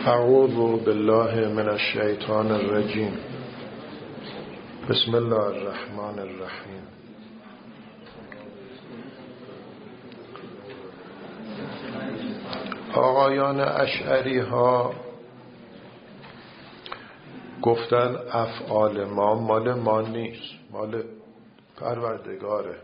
اعوذ بالله من الشیطان الرجیم. بسم الله الرحمن الرحیم. آقایان اشعری ها گفتن افعال ما مال ما نیست، مال پروردگاره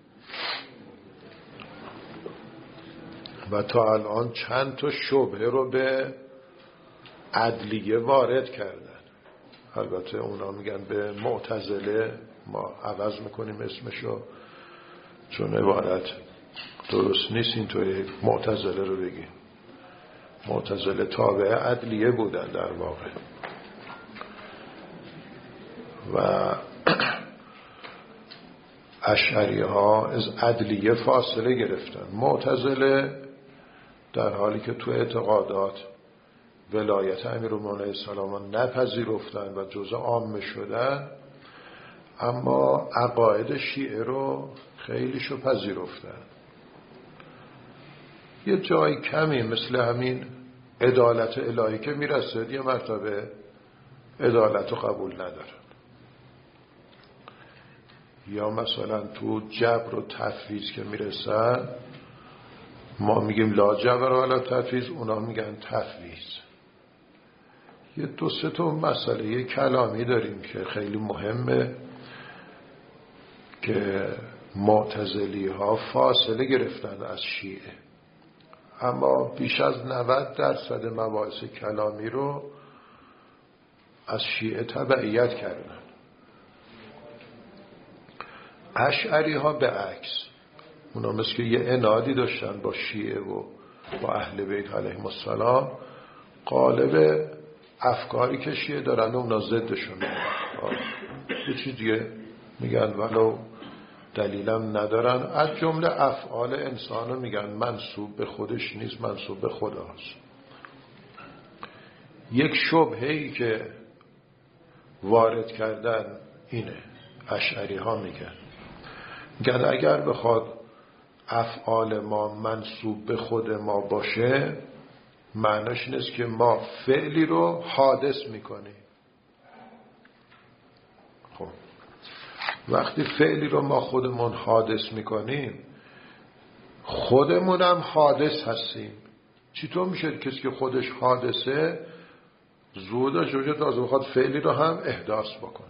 و تا الان چند تا شبهه رو به عدلیه وارد کردن. البته اونا میگن به معتزله، ما عوض میکنیم اسمشو چون عبارت درست نیست اینطوری معتزله رو بگیم. معتزله تابع عدلیه بودن در واقع و اشعری ها از عدلیه فاصله گرفتن. معتزله در حالی که تو اعتقادات ولایت امیرالمومنین علیه السلام نپذیرفتن و جزء عامه شدن، اما عقاید شیعه رو خیلیشو پذیرفتن. یه جای کمی مثل همین عدالت الهی که میرسد یه مرتبه عدالت رو قبول ندارن، یا مثلا تو جبر و تفویض که میرسن ما میگیم لا جبر ولا تفویض، اونا میگن تفویض. یه دو سه تا مسئله کلامی داریم که خیلی مهمه که معتزلی ها فاصله گرفتن از شیعه، اما بیش از 90% مباحث کلامی رو از شیعه تبعیت کردن. اشعری ها به عکس، اونا مثل که یه عنادی داشتن با شیعه و با اهل بیت علیهم السلام، قالب افکاری که شیعه دارن اونا ضدشون. یه چیز دیگه میگن ولو دلیلم ندارن، از جمله افعال انسان رو میگن منسوب به خودش نیست، منسوب به خداست. یک شبهه‌ای که وارد کردن اینه، اشعری ها میگن اگر بخواد افعال ما منسوب به خود ما باشه، معناش نیست که ما فعلی رو حادث میکنیم. خب وقتی فعلی رو ما خودمون حادث میکنیم، خودمون هم حادث هستیم. چطور میشه کسی که خودش حادثه زود شده تازه بخواد فعلی رو هم احداث بکنه؟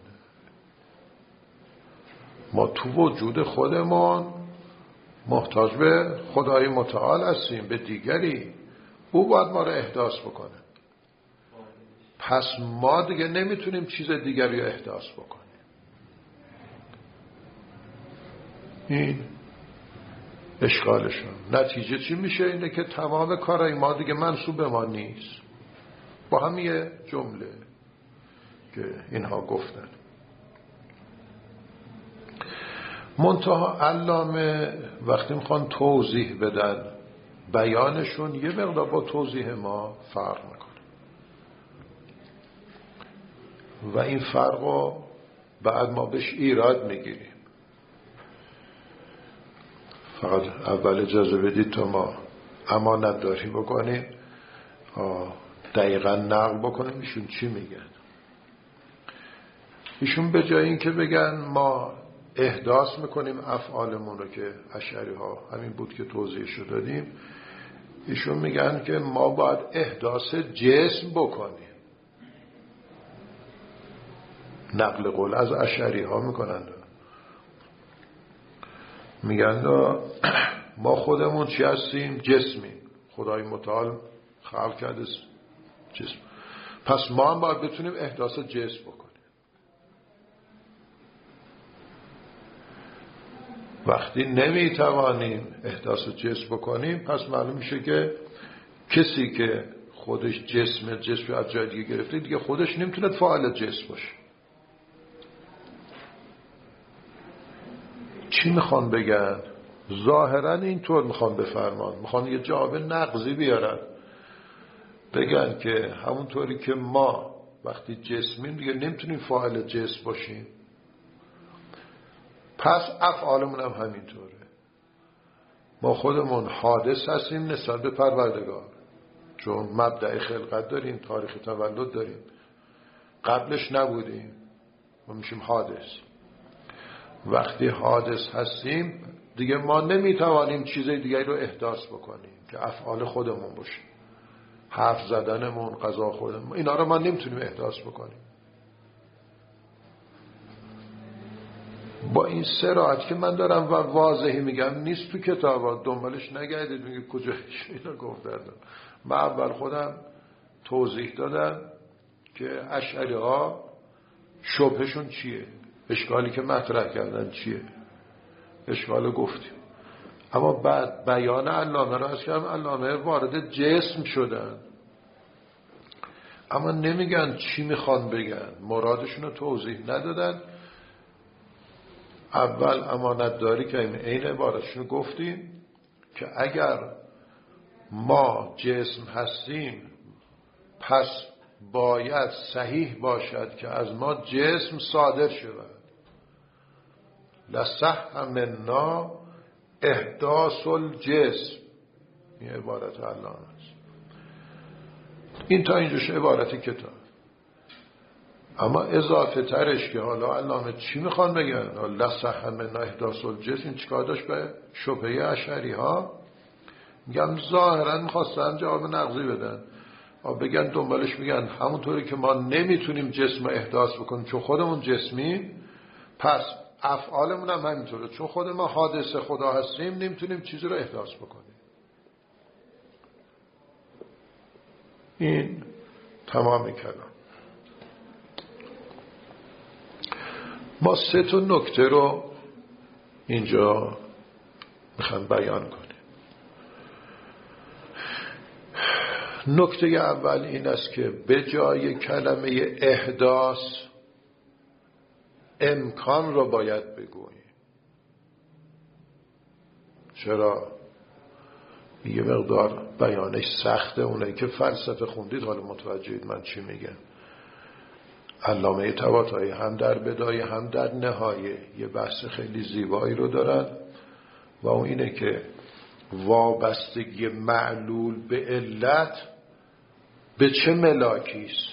ما تو وجود خودمون محتاج به خدای متعال هستیم، به دیگری، او باید ما رو احداث بکنه. پس ما دیگه نمیتونیم چیز دیگری رو احداث بکنیم. این اشکالشون. نتیجه چی میشه؟ اینه که تمام کارهای ما دیگه منسوب به ما نیست. با هم یه جمله که اینها گفتن. منتها علامه وقتی میخوان توضیح بدن بیانشون یه مقدار با توضیح ما فرق میکنه و این فرق رو بعد ما بهش ایراد میگیریم. فقط اول اجازه بدید تا ما امانت داری بکنیم، دقیقا نقل بکنیم ایشون چی میگن. ایشون به جای این که بگن ما احداث میکنیم افعالمون رو که اشعری ها همین بود که توضیحشو دادیم، ایشون میگن که ما باید احداث جسم بکنیم. نقل قول از اشعری ها میکنن، میگن ما خودمون چی هستیم؟ جسمیم. خدای متعال خلق کرده جسم، پس ما هم باید بتونیم احداث جسم بکنیم. وقتی نمیتوانیم احداث جسم بکنیم، پس معلوم میشه که کسی که خودش جسم از جای دیگه گرفته دیگه خودش نمیتونه فاعل جسم باشه. چی میخوان بگن؟ ظاهرا اینطور میخوان بفرمان، میخوان یه جواب نقضی بیارن، بگن که همونطوری که ما وقتی جسمیم دیگه نمیتونیم فاعل جسم باشیم، پس افعالمون هم همینطوره. ما خودمون حادث هستیم نسبت به پروردگار، چون مبدأ خلقت داریم، تاریخ تولد داریم، قبلش نبودیم، ما میشیم حادث. وقتی حادث هستیم دیگه ما نمیتوانیم چیز دیگری رو احداث بکنیم که افعال خودمون باشه، حرف زدنمون، غذا خوردنمون، اینا رو ما نمیتونیم احداث بکنیم. با این صراحت که من دارم و واضحی میگم، نیست تو کتابا، دنبالش نگردید میگه کجاش اینا گفتن. من اول خودم توضیح دادم که اشعری ها شبهشون چیه، اشکالی که مطرح کردن چیه، اشکال گفتیم. اما بعد بیان علامه را از کردم، علامه وارد جسم شدن، اما نمیگن چی میخوان بگن، مرادشون رو توضیح ندادن. اول امانتداری که این عبارتشون رو گفتیم که اگر ما جسم هستیم پس باید صحیح باشد که از ما جسم صادر شود. لصح منا احداث الجسم، این عبارت علامه است. این تا اینجاش عبارت کتاب. اما اضافه ترش که حالا علامه چی میخوان بگن، لصح منا احداث الجسم، این چیکار داشت به شبهه اشعری ها؟ میگم ظاهرا میخواستن جواب نقضی بدن، بگن دنبالش میگن همونطوری که ما نمیتونیم جسم احداث بکنیم چون خودمون جسمیم، پس افعالمون هم همینطوره، چون خود ما حادثه خدا هستیم نمیتونیم چیزی رو احداث بکنیم. این تمام کلام. ما 3 نکته رو اینجا میخوام بیان کنیم. نکته اول این است که به جای کلمه احداث امکان رو باید بگوییم. چرا؟ یه مقدار بیانش سخته، اونایی که فلسفه خوندید حالا متوجهید من چی میگم. علامه طباطبایی هم در بدایه هم در نهایه یه بحث خیلی زیبایی رو دارن و اون اینه که وابستگی معلول به علت به چه ملاکیست؟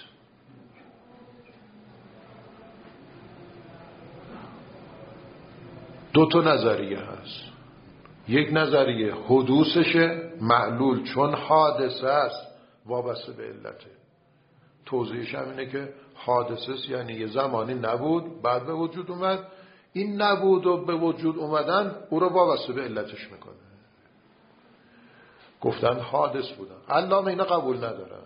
دو تا نظریه هست. یک نظریه حدوثشه، معلول چون حادثه است وابسته به علته. توضیحش هم اینه که حادثه است یعنی یه زمانی نبود بعد به وجود اومد، این نبود و به وجود اومدن او رو وابسته به علتش میکنه. گفتن حادث بودن. علامه اینا قبول ندارن.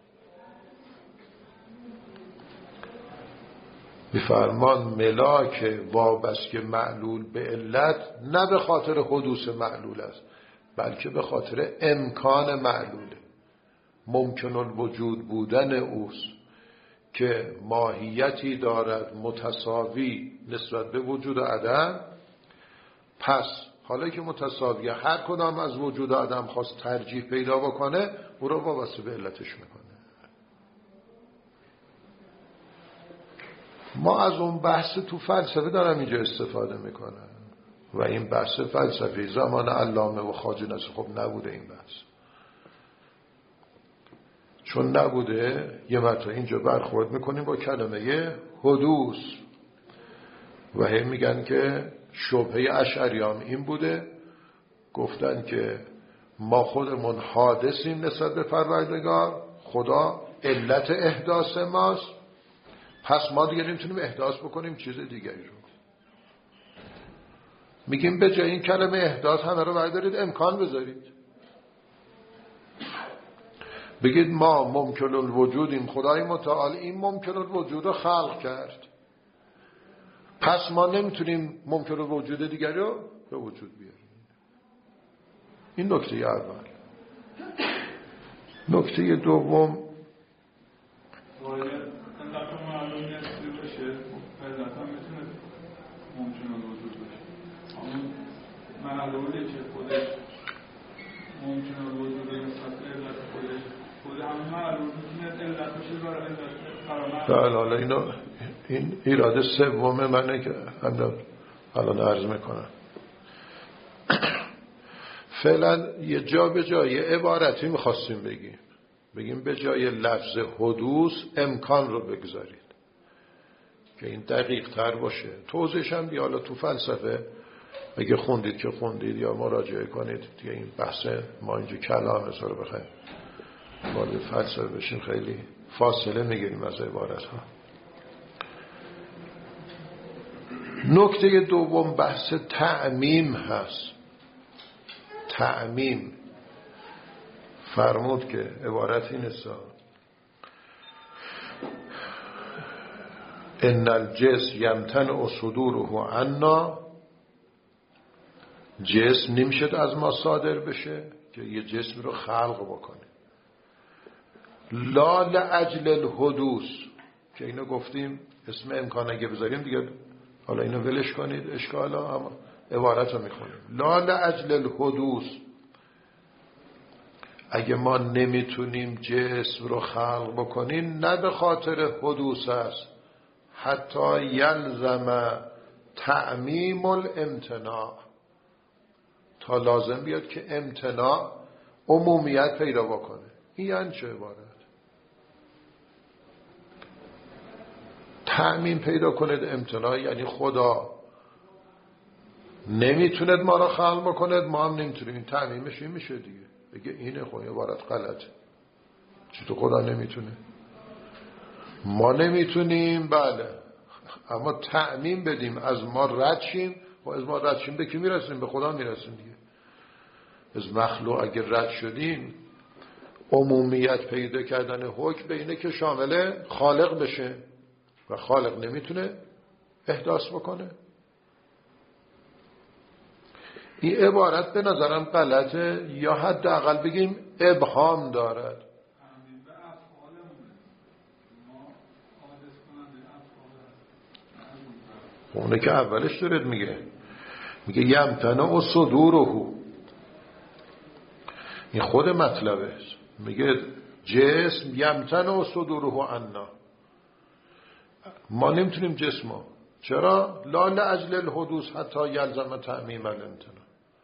میفرمان ملاک وابسته معلول به علت نه به خاطر حدوث معلول است بلکه به خاطر امکان معلوله، ممکن الوجود بودن اوست که ماهیتی دارد متساوی نسبت به وجود و عدم. پس حالا که متساویه هر کدام از وجود و عدم خواست ترجیح پیدا بکنه او رو وابسته به علتش میکنه. ما از اون بحث تو فلسفه دارم اینجا استفاده میکنم و این بحث فلسفی زمان علامه و خواجه نصیر خب نبوده. این بحث چون نبوده یه مرتبه اینجا برخورد میکنیم با کلمه حدوث و هم میگن که شبهه اشعریان این بوده، گفتن که ما خودمون حادثیم نسبت به پروردگار، خدا علت احداث ماست، پس ما دیگه نمیتونیم احداث بکنیم چیز دیگری رو. میگیم به جای این کلمه احداث همه رو بردارید امکان بذارید، بگید ما ممکن الوجودیم، خدای متعال این ممکن الوجود رو خلق کرد، پس ما نمیتونیم ممکن الوجود دیگری رو به وجود بیاریم. این نکته اول. نکته دوم معلومه که خودش ممکنه وجود نسبت به علت خودش خود همون معلومه میتونه علت بشه برای علت قرار. حالا این ایراد سوم منه که الان عرض میکنم. فعلا یه جا به جا یه عبارتی میخواستیم بگیم بگیم به جای لفظ حدوث امکان رو بگذارید که این دقیق تر باشه. توضیحش هم حالا تو فلسفه اگه خوندید که خوندید یا مراجعه کنید دیگه. این بحث ما اینجا کلام رو بخوایم وارد فلسفه بشیم خیلی فاصله میگیریم از عبارت ها. نکته دوم بحث تعمیم هست. تعمیم فرمود که عبارت این است: ان الجسم یمتنع صدوره عنا. جسم نمیشه از ما صادر بشه که یه جسم رو خلق بکنه. لا لاجل الحدوث که اینو گفتیم اسم امکان اگه بذاریم دیگه حالا اینو ولش کنید اشکالا، اما عبارت رو میخونیم. لا لاجل الحدوث، اگه ما نمیتونیم جسم رو خلق بکنیم نه به خاطر حدوث است، حتی یلزم تعمیم الامتناع، تا لازم بیاد که امتناع عمومیت پیدا بکنه. این یعنی چه عبارت؟ تعمیم پیدا کنید امتناع یعنی خدا نمیتوند ما را خلق بکند، ما هم نمیتونیم. تعمیمش این میشه دیگه، بگه اینه خب عبارت غلطه. چطور خدا نمیتونه؟ ما نمیتونیم بله، اما تعمیم بدیم از ما رد شیم. و از ما رد شیم به کی میرسیم؟ به خدا میرسیم دیگه. از مخلوق اگر رد شدیم عمومیت پیدا کردن حکم به اینه که شامل خالق بشه و خالق نمیتونه احداث بکنه. این عبارت به نظرم غلطه یا حداقل بگیم ابهام دارد. اونه که اولش دارد میگه یمتنع صدوره، این خود مطلبه. میگه جسم یمتنع صدوره عنا، ما نمیتونیم جسمو. چرا؟ لا لاجل الحدوث حتی یلزم تعمیم الامتناع.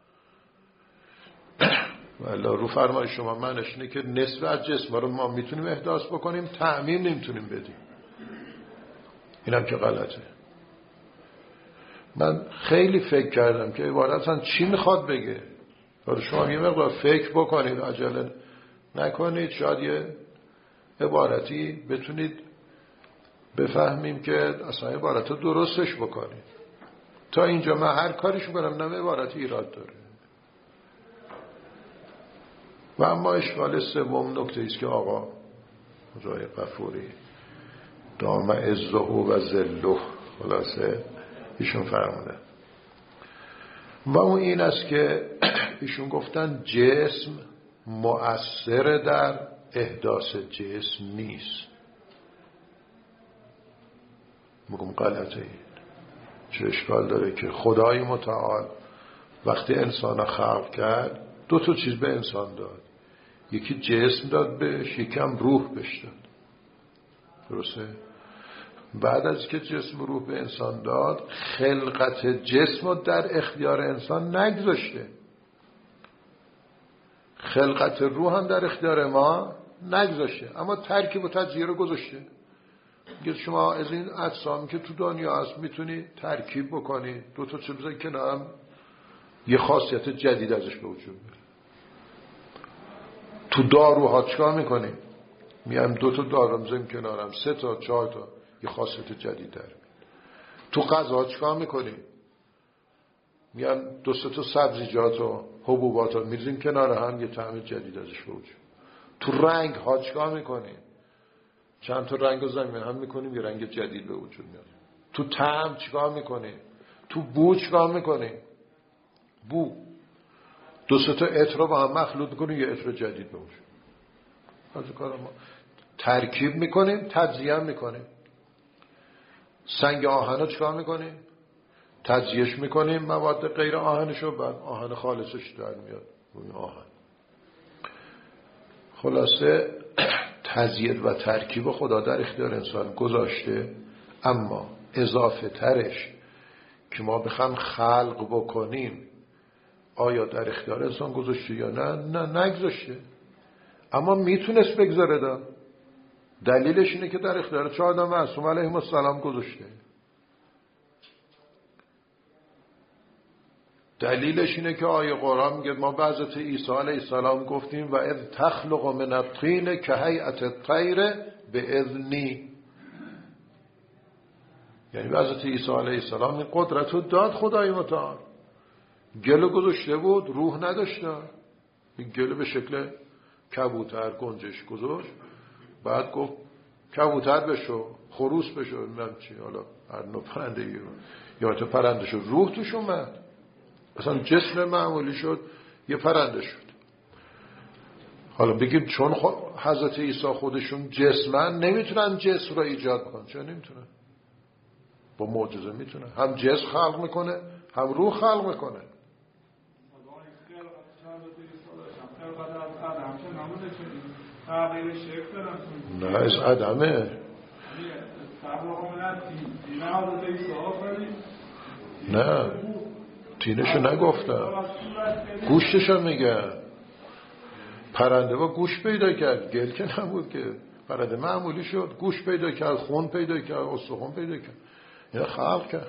والا رو فرمای شما معنیش اینه که نصف از جسم رو ما میتونیم احداث بکنیم، تعمیم نمیتونیم بدیم. اینم که غلطه. من خیلی فکر کردم که عبارتاً چی میخواد بگه. شما یه مقدار فکر بکنید، عجله نکنید، شاید یه عبارتی بتونید بفهمیم که اصلا عبارت رو درستش بکنید. تا اینجا من هر کاریش میکنم نم عبارتی ایراد داره. و اما اشکال سوم نکته ایست که آقا جای غفوری دام عزه و ذله خلاصه ایشون فرموده و اون این است که ایشون گفتن جسم مؤثر در احداث جسم نیست. میگم غلطه. این چه اشکال داره که خدای متعال وقتی انسان خلق کرد دو تا چیز به انسان داد، یکی جسم داد بهش، یکی هم روح بهش داد. درسته؟ بعد از که جسم و روح به انسان داد خلقت جسم رو در اختیار انسان نگذاشته، خلقت روح هم در اختیار ما نگذاشته، اما ترکیب و تجزیه رو گذاشته. میگه شما از این اجسامی که تو دنیا هست میتونی ترکیب بکنی، دو تا چیز بزنی کنارم یه خاصیت جدید ازش به وجود میاد. تو داروها چیکار میکنی؟ میام دو تا دارو میذاریم کنارم، 3 تا 4 تا یه خاصیت جدید در میاد. تو غذا چیکار میکنی؟ میام 2-3 تا سبزیجات و حبوبات رو میذاریم کنار هم، یه طعم جدید ازش به وجود. تو رنگ ها چیکار میکنی؟ چند تا رنگ رو زمین هم میکنیم یه رنگ جدید به وجود میاد. تو طعم چیکار میکنی؟ تو بو چیکار میکنی؟ بو 2-3 تا عطر رو با هم مخلوط میکنیم یه عطر جدید به وجود. از کار ما ترکیب میکنیم، تجزیه میکنیم. سنگ آهن رو چیکار میکنیم؟ تجزیهش میکنیم مواد غیر آهنشو، بعد آهن خالصش در میاد اون آهن. خلاصه تزیید و ترکیب خدا در اختیار انسان گذاشته، اما اضافه ترش که ما بخوام خلق بکنیم آیا در اختیار انسان گذاشته یا نه؟ نه نگذاشته. اما میتونست بگذاره دا. دلیلش اینه که در اختیار 4 آدم معصوم علیهم السلام گذاشته. دلیلش اینه که آیه قرآن میگه ما به حضرت عیسی علیه السلام گفتیم و اذ تخلق من الطین که هیئت الطیر باذنی، یعنی به حضرت عیسی علیه السلام این قدرت رو داد خدای متعال. گل گذاشته بود، روح نداشته. این گل به شکل کبوتر گنجش گذاشت، بعد گفت کبوتر بشو، خروس بشو، نمیدونم چی، حالا هر نوع پرنده یا تو پرنده شد، روح توش اومد، اصلا جسم معمولی شد، یه پرنده شد. حالا بگیم چون حضرت عیسی خودشون جسمن نمیتونن جسم رو ایجاد کنن. چرا نمیتونن؟ با معجزه میتونن. هم جسم خلق میکنه، هم روح خلق میکنه. نه از عدمه. نه تینشو نگفتم، گوشتشو میگم. پرنده با گوش پیدا کرد، گل که نبود که. پرنده معمولی شد، گوش پیدا کرد، خون پیدا کرد، استخوان پیدا کرد، اینا خلق کرد.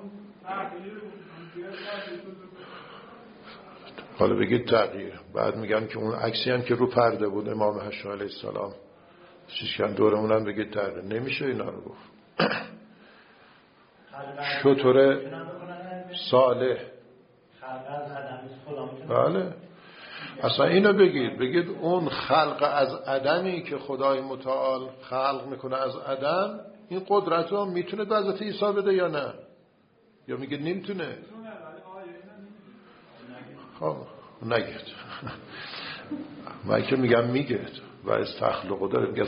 حالا بگید تغییر. بعد میگم که اون عکسی هم که رو پرده بود امام حسن علیه السلام چیزکن دورمون هم بگید تغییر. نمیشه اینا رو گفت. شطور صالح، بله اصلا اینو بگید اون خلق از عدمی که خدای متعال خلق میکنه از عدم، این قدرت رو میتونه به حضرت عیسی بده یا نه؟ یا میگه نمیتونه؟ خب نگید. من که میگم میگید و از تخلقو داره، میگه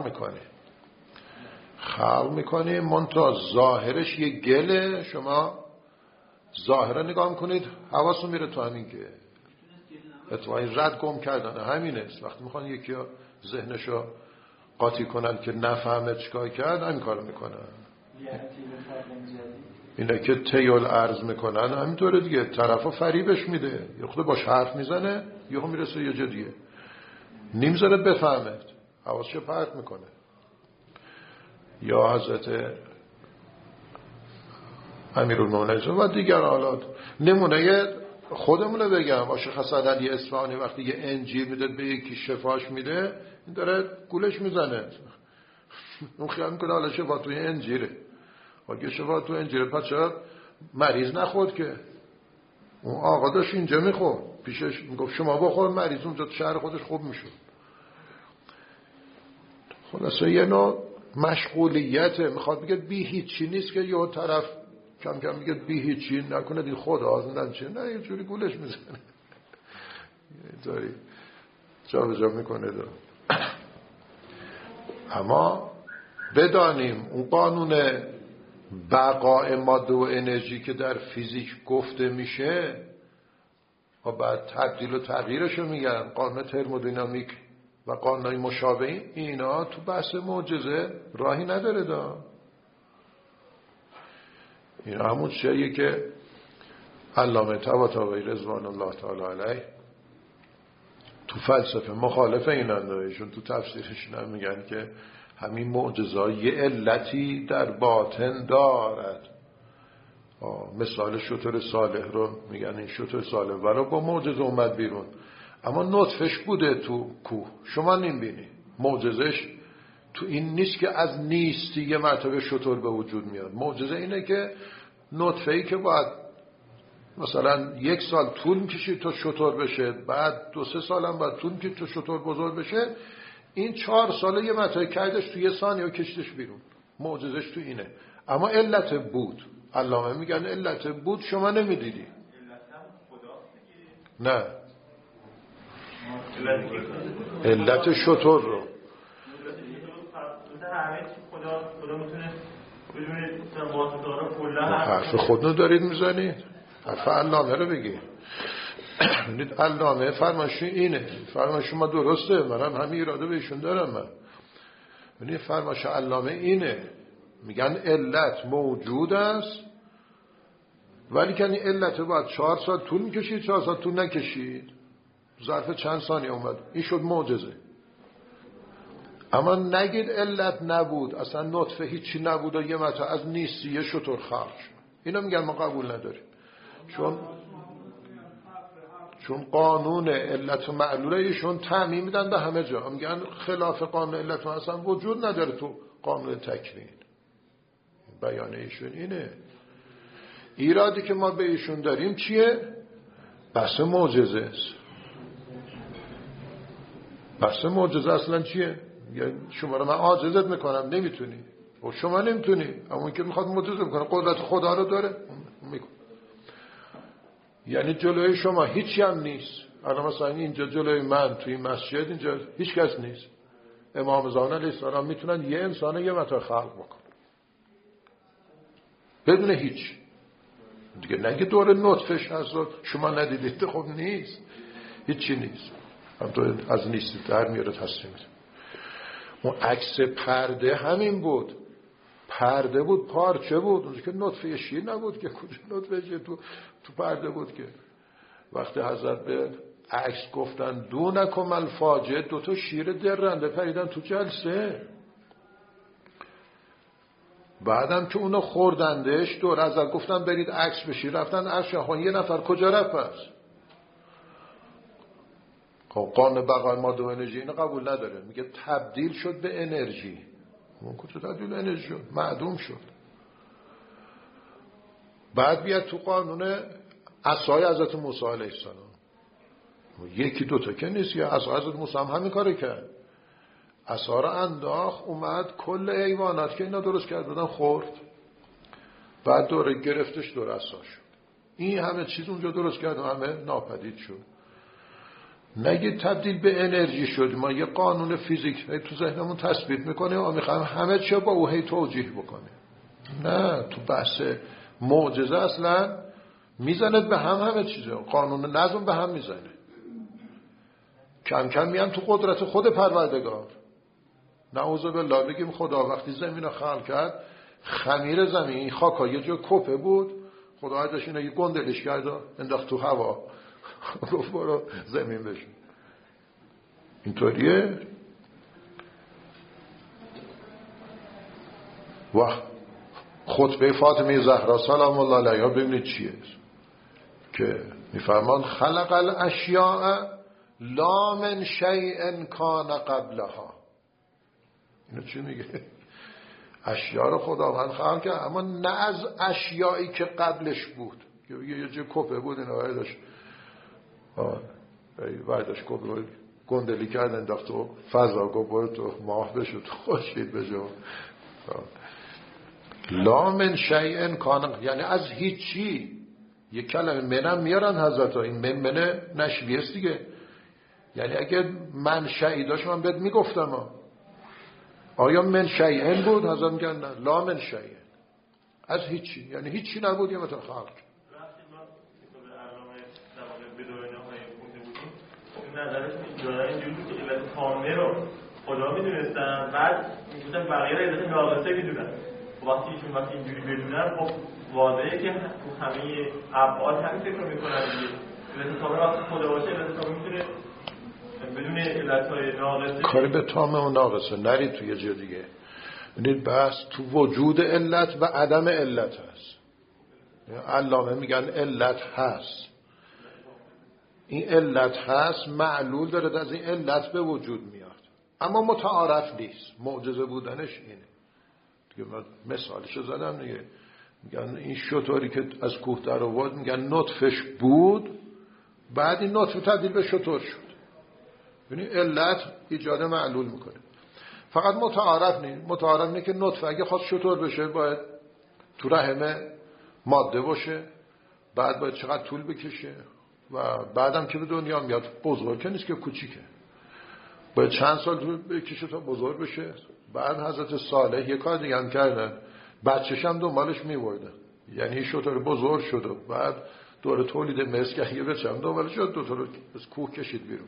خلق میکنه منتها ظاهرش یه گله. شما ظاهره نگاه میکنید حواستون میره تو همین که اتفاقی رد گم کردن همینه. وقتی میخوان یکی ذهنشو قاطی کنن که نفهمه چیکار کرد، همین کارو میکنن. اینه که تیول عرض میکنن همینطوره دیگه. طرفو فریبش میده، یه خود باش حرف میزنه، یه خود میرسه یه جا دیگه، نمیذاره بفهمه، حواسشو پرت میکنه. یا حضرت امیرالمومنین و دیگر حالات. نمونه خودمونه بگم، شیخ حسن علی اصفهانی وقتی یه انجیل میده به یکی شفاش میده، این داره گولش میزنه. اون خیال میکنه حالا شفا توی انجیله. اگه شفا توی انجیله پس چرا مریض نخورد که؟ اون آقا داشت اینجا میخورد، پیشش میگفت شما بخور، مریض اونجا تو شهر خودش خوب میشد. خلاصه یه نوع مشغولیته. میخواد بگه بی هیچی نیست که یه طرف کم کم میگه بی هیچی نکنه دی خدا آزندن چه، نه یه جوری گولش میزنه، اینطوری جا به جا میکنه دو. اما بدانیم اون قانون بقای ماده و انرژی که در فیزیک گفته میشه و بعد تبدیل و تغییرشو میگن، قانون ترمودینامیک و قانونای مشابه، اینا تو بحث معجزه راهی نداره دا. این همون چیزیه که علامه طباطبایی رضوان الله تعالی علیه تو فلسفه مخالف اینن داشتن. تو تفسیرش اینا میگن که همین معجزه یه علتی در باطن دارد. مثال شتر صالح رو میگن، این شتر صالح ولو با معجزه اومد بیرون، اما نطفش بوده تو کوه، شما نمیبینی. معجزش تو این نیست که از نیستی یه مرتبه شتر به وجود میاد. معجزه اینه که نطفه‌ای که باید مثلا 1 سال طول میکشید تا شتر بشه، بعد 2-3 سال هم باید طول میکشید تا شتر بزرگ بشه، این 4 ساله یه مرتبه کردش تو 1 ثانیه و کشیدش بیرون. معجزش تو اینه. اما علت بود، علامه میگن علت بود شما نمیدیدی. نه علت شتر رو حرف خودنو دارید میزنید، حرف علامه رو بگید. ببینید علامه فرمایشون اینه، فرمایشون ما درسته، منم همین اراده بهشون دارم. من ببینید فرمایش علامه اینه، میگن علت موجود است ولی که این علت باید 4 سال طول میکشید، 4 سال طول نکشید، ظرف چند ثانیه اومد، این شد معجزه. اما نگید علت نبود، اصلا نطفه هیچی نبود و یه متى از نیستی یه شطور خلق شد. اینا میگن ما قبول نداریم، چون قانون علت و معلوله ایشون تعمیم میدن به همه جا. میگن خلاف قانون علت و اصلا وجود نداره تو قانون تکوین. بیان ایشون اینه. ایرادی که ما به ایشون داریم چیه؟ بحث معجزه است. بحث معجزه اصلا چیه؟ یعنی شما رو من عاجزت میکنم نمیتونی، و شما نمیتونی، اما اون که میخواد معجزه میکنه قدرت خدا رو داره میکنه. یعنی جلوی شما هیچی هم نیست. الان مثلا اینجا جلوی من توی مسجد اینجا هیچ کس نیست. امام زمان علیه السلام میتونن یه انسان یه متى خلق بکنن بدون هیچ دیگه. نگه دور نطفش هست شما ندیدید، خب نیست، هیچی نیست. هم تو از نیستی در میاره تصمیم. اون عکس پرده همین بود، پرده بود، پارچه بود، اونجا که نطفه شیر نبود که، کجا نطفه شیر تو پرده بود که. وقتی حضرت به عکس گفتن دونکم الفاجعه، 2 شیر درنده پریدن تو جلسه. بعدم که اونو خوردندش دور حضرت گفتن برید عکس بشید، رفتن عکس. خب یه نفر کجا رفت پس؟ خب قانون بقای ماده و انرژی اینو قبول نداره، میگه تبدیل شد به انرژی. اون کجا تبدیل انرژی شد؟ معدوم شد. بعد بیاد تو قانون عصای حضرت موسی علیه السلام، یکی دوتا که نیست، یا عصای حضرت موسی هم همین کارو کرد. عصا رو انداخت، اومد کل حیوانات که اینا درست کرد بودن خورد، بعد دوره گرفتش دور عصا شد. این همه چیز اونجا درست کرد و همه ناپدید شد. نگید تبدیل به انرژی شد. ما یه قانون فیزیک تو ذهنمون تثبیت میکنیم و میخوایم همه چی با او هی توجیه بکنیم. نه، تو بحث معجزه اصلا میزند به همه چیزا. قانون نظم به هم میزنه. کم کم میان تو قدرت خود پروردگار. نعوذ بالله بگیم خدا وقتی زمین رو خلق کرد، خمیر زمین خاکا یه جا کپه بود، خدا ازش اینو یه گندلش کرد و انداخت تو هوا، گفت برو زمین بشین. اینطوریه. و خطبه فاطمه زهرا سلام الله علیها ببینید چیه که میفرمان خلق الاشیاء لا من شیء کان قبلها. اینو چی میگه؟ اشیاء رو خداوند خلق کرد اما نه از اشیایی که قبلش بود. یه جه کپه بود اینا وایداش کپه رو گندلی کرد انداخت و فضا گو برد تو ماه بشد خورشید بجو. لا من شیء کان، یعنی از هیچی. یک کلمه منم میارن حضرت ها، این منه نشویه است دیگه. یعنی اگه من شیء داشت من بهت میگفتم آیا من شیء بود؟ حضرت میگن نه، لا من شیء، از هیچی. یعنی هیچی نبود یه مثلا خلق. اینجوری که علت کامله رو خدا میدونستن، بعد میگفتن بقیه رو علت ناقصه میدونن. وقتی اینجوری بدونن خب واضحه که همه ابعاد همین فکر رو میکنن دیگه. علت کامله وقتی خدا باشه علت کامله میتونه بدون علتهای ناقصه. کاری به تام و ناقصه نرید توی یه جا دیگه. ببینید بس تو وجود علت و عدم علت هست. علامه میگن علت هست. این علت هست، معلول داره از این علت به وجود میاد، اما متعارف نیست. معجزه بودنش اینه دیگه. من مثالشو زدم دیگه. میگن این شطوری که از کوه در آورد، میگن نطفش بود، بعد این نطفه تبدیل به شطور شد. یعنی علت ایجاد معلول میکنه. فقط متعارف نیست. متعارف اینه که نطفه اگه خواست شطور بشه باید تو رحم ماده باشه، بعد باید چقدر طول بکشه و بعدم که به دنیا میاد بزرگ که نیست که کوچیکه، باید چند سال طول بکشه تا بزرگ بشه. بعد حضرت صالح یه کار دیگه هم کردن، بچه‌ش هم دنبالش میوردن. یعنی شطور بزرگ شد و بعد دور تولید مسکه یه بچه هم دنبالش شد، دو تا رو از کوه کشید بیرون.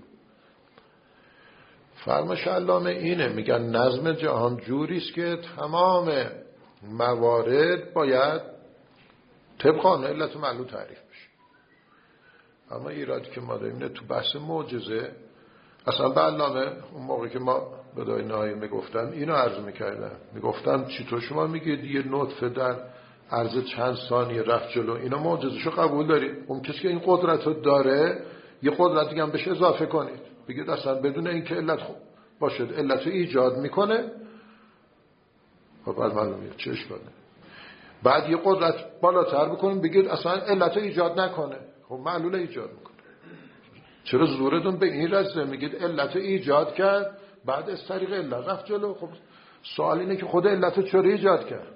فرمش علامه اینه، میگن نظم جهان جوریست که تمام موارد باید طبق قانون علت و معلول تعریف بشه. اما ایرادی که ما داریم اینه تو بحث معجزه اصلا به علامه اون موقع که ما بدای نهایی میگفتن اینو عرض میکردن، میگفتن چطور شما میگید یه نطفه در عرض چند ثانیه رفت جلو، اینا معجزه‌شو قبول دارید؟ اون کسی که این قدرت رو داره یه قدرت دیگه هم بهش اضافه کنید، بگید اصلا بدون اینکه علت باشد علت رو ایجاد میکنه. خب بعد معلومه چه اشکاله. بعد یه قدرت بالاتر بکنید بگید اصلا علت رو ایجاد نکنه، خب معلول ایجاد میکنه. چرا زورتون به این رسه میگید علت رو ایجاد کرد بعد از طریق علت رفت جلو؟ خب سوال اینه که خود علت رو چرا ایجاد کرد؟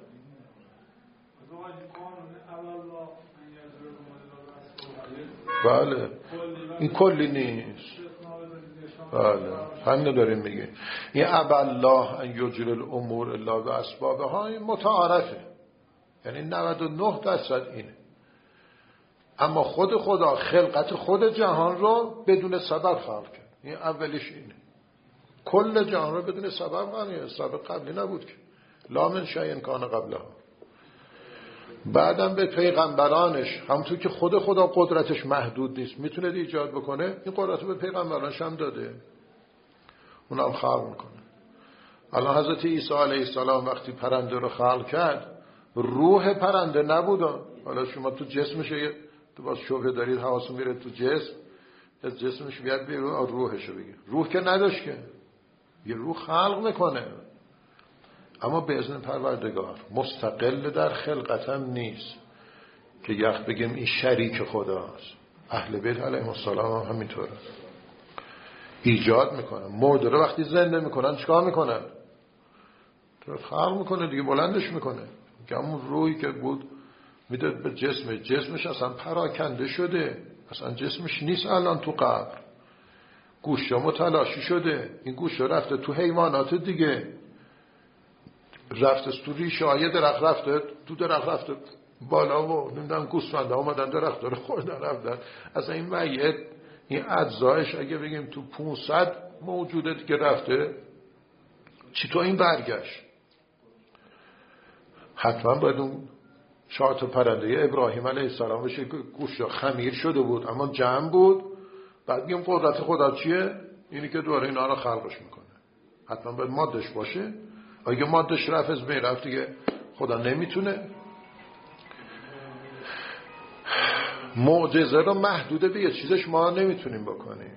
بله این کلی نیست. بله همین داریم میگه این ابا الله ان یجری الامور الا باسبابها، این متعارفه، یعنی 99% اینه. اما خود خدا خلقت خود جهان رو بدون سبب خلق کرد، این اولیش اینه. کل جهان رو بدون سبب خلق کرد، سبب قبلی نبود که لا من شیء کان قبلها. بعدم به پیغمبرانش همونطور که خود خدا قدرتش محدود نیست میتونه ایجاد بکنه، این قدرت رو به پیغمبرانش هم داده، اونا هم خلق میکنه. الان حضرت عیسی علیه السلام وقتی پرنده رو خلق کرد روح پرنده نبود. حالا شما تو جسمش تو باز شبه دارید حواستون میره تو جسم، از جسمش بیاد بیرون روحشو بگیر، روح که نداشت که، یه روح خلق میکنه اما به اذن پروردگار، مستقل در خلقت هم نیست که یخ بگیم این شریک خداست. اهل بیت علیهم السلام هم همینطوره، ایجاد میکنن. مرده رو وقتی زنده میکنن چیکار میکنن؟ خلق میکنه دیگه، بلندش میکنه که همون روحی که بود میداد به جسمش اصلا پراکنده شده، اصلا جسمش نیست الان تو قبر، گوشت متلاشی شده، این گوشت رفته تو حیوانات دیگه، رفته تو ریشه های درخت، رفته تو درخت، رفته بالا و نمیدونم گوسفندا اومدن درخت داره خوردن رفتن. اصلا این میت این اجزایش اگه بگیم تو 500 موجوده دیگه رفته، چی تو این برگشت؟ حتما باید اون 4 تا پرنده ابراهیم علیه السلام بشه که گوشت خمیر شده بود اما جمع بود. بعد میگم قدرت خدا چیه؟ اینی که دوباره اینا رو خلقش میکنه. حتما باید مادش باشه. اگه مادش رفت از بین رفت دیگه خدا نمیتونه. معجزه رو محدوده به یه چیزش ما نمیتونیم بکنیم.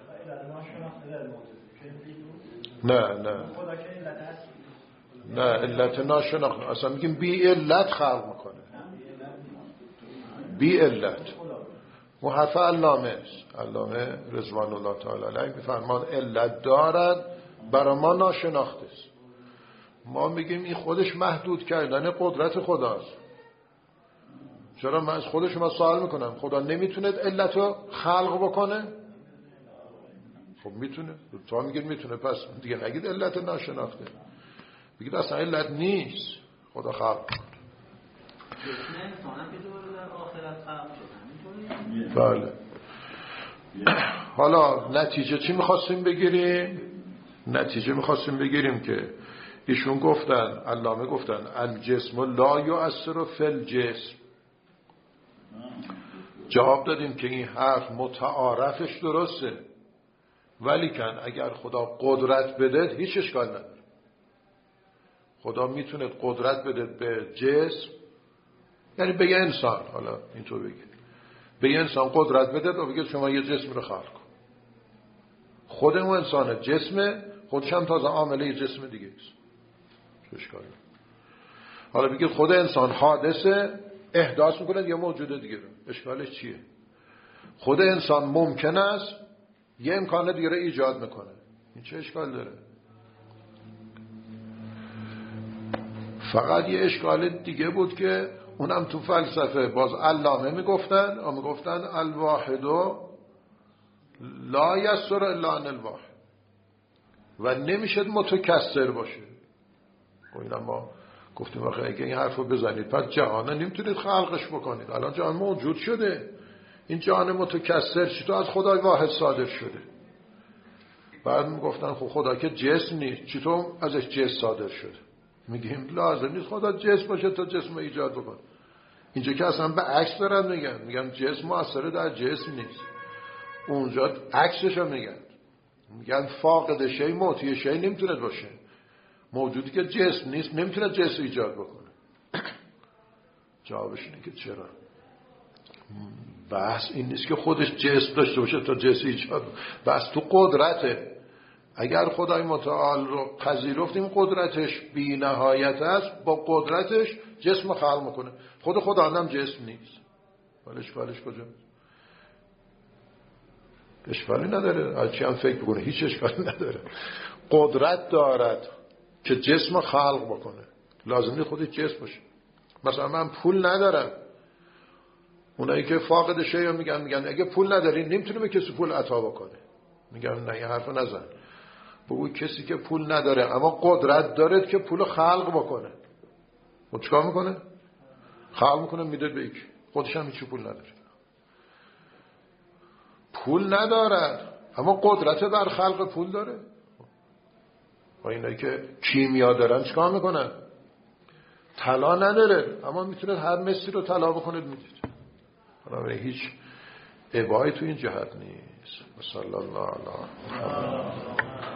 نه علت ناشناخته، اصلا میگیم بی علت خلق میکنه، بی علت. اون حرف علامه است، علامه رضوان الله تعالی علیه میفرمان علت دارد برای ما ناشناخته است. ما میگیم این خودش محدود کردن قدرت خداست. چرا من از خودش ما سوال میکنم خدا نمیتونه علت رو خلق بکنه؟ خب میتونه. تو میگید میتونه، پس دیگه نگید علت ناشناخته، بگید اصلا علت نیست، خدا خلق میکنه. بله. حالا نتیجه چی میخواستیم بگیریم؟ نتیجه میخواستیم بگیریم که ایشون گفتن، علامه گفتن الجسم لا یؤثر فی الجسم. جواب دادیم که این حرف متعارفش درسته، ولی کن اگر خدا قدرت بده هیچ اشکال نداره. خدا میتونه قدرت بده به جسم، یعنی به یه انسان، حالا اینطور بگید به یه انسان قدرت بده و بگید شما یه جسم رو خلق کن. خود اون انسان جسمه، خودش هم تازه عامله جسم دیگه است. چه اشکالی؟ حالا بگید خود انسان حادثه، احداث میکنه یه موجود دیگه رو، اشکالش چیه؟ خود انسان ممکن است یه امکان دیگه رو ایجاد میکنه، این چه اشکال داره؟ فقط یه اشکال دیگه بود که اونم تو فلسفه باز علامه میگفتن الواحد لا یسر الا عن الواحد، و نمیشه متکثر باشه. و اینم ما گفتیم واقعا اگه این حرفو بزنید پس جهان نمیتونید خلقش بکنید. الان جهان موجود شده، این جهان متکثر چطور از خدای واحد صادر شده؟ بعد میگفتن خب خدا که جسم نیست، چطور ازش جسم صادر شده؟ میگیم لازم نیست خدا جسم باشه تا جسم ایجاد بکنه. اینجا که اصلا به عکس دارن میگن جسم مؤثر در جسم نیست، اونجا عکسش رو میگن میگن فاقد شی معطی شی نمیتونه باشه. موجودی که جسم نیست نمیتونه جسم ایجاد بکنه. جوابش اینه که چرا؟ بحث این نیست که خودش جسم داشته باشه تا جسم ایجاد بکنه. بحث تو قدرته. اگر خدای متعال رو پذیرفتیم قدرتش بی نهایت است، با قدرتش جسم خلق میکنه. خود خدا هم جسم نیست. اشکالش کجا؟ اشکالی نداره. از چی هم فکر بکنه هیچ اشکالی نداره. قدرت دارد که جسم خلق بکنه. لازم نیست خودش جسم باشه. مثلا من پول ندارم. اونایی که فاقد شیء میگن اگه پول نداری نمیتونه به کسی پول عطا بکنه. میگم نه، این حرف نزن. بگو کسی که پول نداره اما قدرت داره که پول خلق بکنه. خود چیکار میکنه؟ خلق میکنه میده به یکی. خودش هم هیچ پول نداره. پول ندارد اما قدرت بر خلق پول داره. و اینایی که کیمیا دارن چیکار میکنن؟ طلا نداره اما میتونه هر مسی رو طلا بکنه میدید. بنابراین هیچ ابایی تو این جهت نیست. صلی الله علیه و